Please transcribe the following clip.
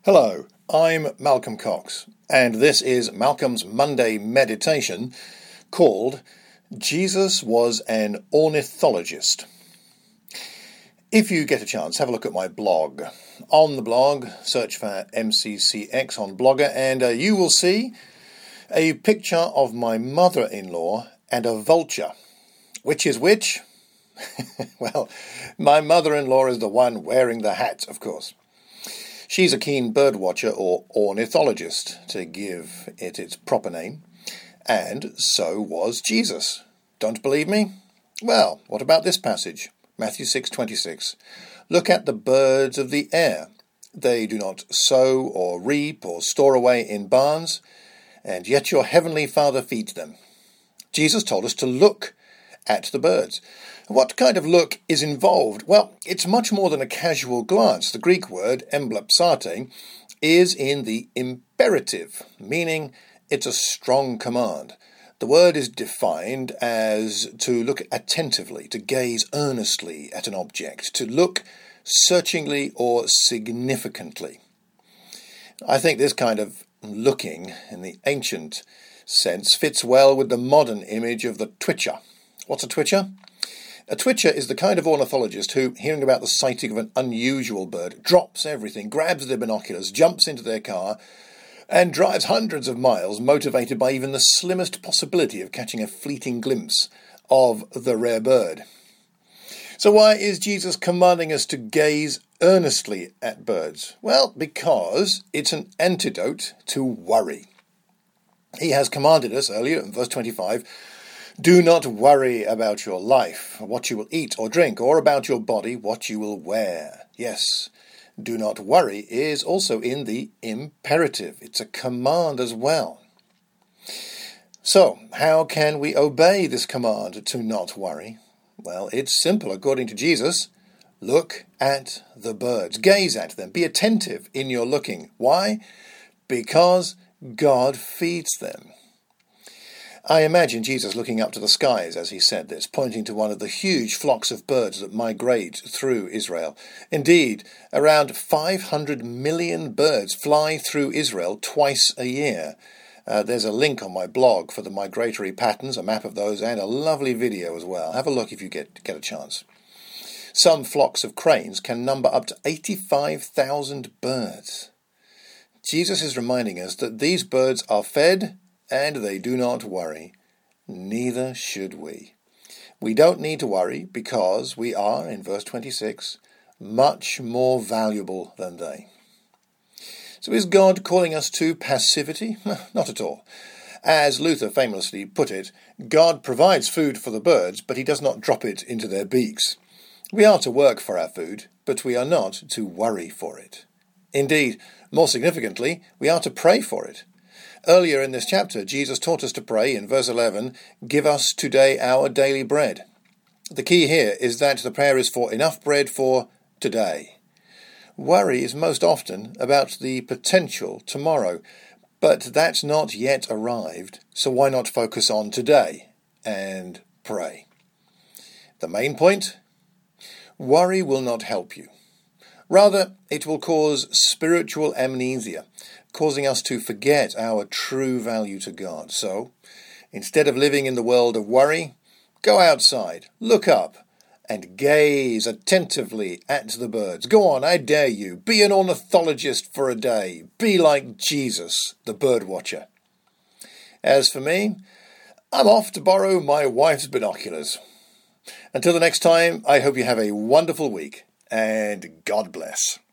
Hello, I'm Malcolm Cox, and this is Malcolm's Monday meditation called Jesus Was an Ornithologist. If you get a chance, have a look at my blog. On the blog, search for MCCX on Blogger, and you will see a picture of my mother-in-law and a vulture. Which is which? Well, my mother-in-law is the one wearing the hat, of course. She's a keen bird watcher or ornithologist, to give it its proper name, and so was Jesus. Don't believe me? Well, what about this passage? Matthew 6:26. Look at the birds of the air. They do not sow or reap or store away in barns, and yet your heavenly Father feeds them. Jesus told us to look at the birds. What kind of look is involved? Well, it's much more than a casual glance. The Greek word emblepsate is in the imperative, meaning it's a strong command. The word is defined as to look attentively, to gaze earnestly at an object, to look searchingly or significantly. I think this kind of looking, in the ancient sense, fits well with the modern image of the twitcher. What's a twitcher? A twitcher is the kind of ornithologist who, hearing about the sighting of an unusual bird, drops everything, grabs their binoculars, jumps into their car, and drives hundreds of miles, motivated by even the slimmest possibility of catching a fleeting glimpse of the rare bird. So why is Jesus commanding us to gaze earnestly at birds? Well, because it's an antidote to worry. He has commanded us earlier in verse 25, do not worry about your life, what you will eat or drink, or about your body, what you will wear. Yes, do not worry is also in the imperative. It's a command as well. So, how can we obey this command to not worry? Well, it's simple. According to Jesus, look at the birds. Gaze at them. Be attentive in your looking. Why? Because God feeds them. I imagine Jesus looking up to the skies as he said this, pointing to one of the huge flocks of birds that migrate through Israel. Indeed, around 500 million birds fly through Israel twice a year. There's a link on my blog for the migratory patterns, a map of those, and a lovely video as well. Have a look if you get a chance. Some flocks of cranes can number up to 85,000 birds. Jesus is reminding us that these birds are fed and they do not worry. Neither should we. We don't need to worry because we are, in verse 26, much more valuable than they. So is God calling us to passivity? Not at all. As Luther famously put it, God provides food for the birds, but he does not drop it into their beaks. We are to work for our food, but we are not to worry for it. Indeed, more significantly, we are to pray for it. Earlier in this chapter, Jesus taught us to pray in verse 11, give us today our daily bread. The key here is that the prayer is for enough bread for today. Worry is most often about the potential tomorrow, but that's not yet arrived, so why not focus on today and pray? The main point? Worry will not help you. Rather, it will cause spiritual amnesia, causing us to forget our true value to God. So, instead of living in the world of worry, go outside, look up, and gaze attentively at the birds. Go on, I dare you. Be an ornithologist for a day. Be like Jesus, the bird watcher. As for me, I'm off to borrow my wife's binoculars. Until the next time, I hope you have a wonderful week, and God bless.